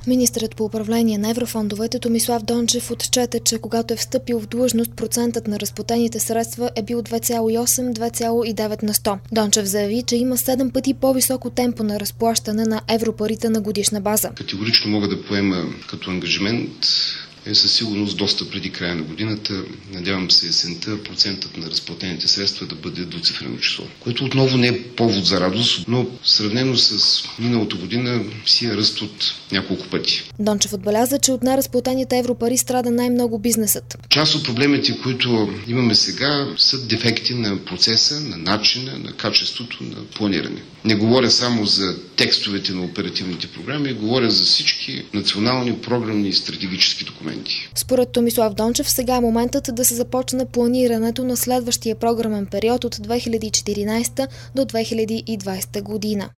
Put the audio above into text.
Министърът по управление на еврофондовете Томислав Дончев отчете, че когато е встъпил в длъжност, процентът на разплатените средства е бил 2,8-2,9 на 100. Дончев заяви, че има 7 пъти по-високо темпо на разплащане на европарите на годишна база. Категорично мога да поема като ангажимент със сигурност доста преди края на годината. Надявам се есента процентът на разплатените средства да бъде двуцифрено число, което отново не е повод за радост, но сравнено с миналата година си е ръст от няколко пъти. Дончев отбеляза, че от неразплатените европари страда най-много бизнесът. Част от проблемите, които имаме сега, са дефекти на процеса, на начина, на качеството на планиране. Не говоря само за текстовете на оперативните програми, говоря за всички национални, програмни и стратегически документи. Според Томислав Дончев, сега е моментът да се започне планирането на следващия програмен период от 2014 до 2020 година.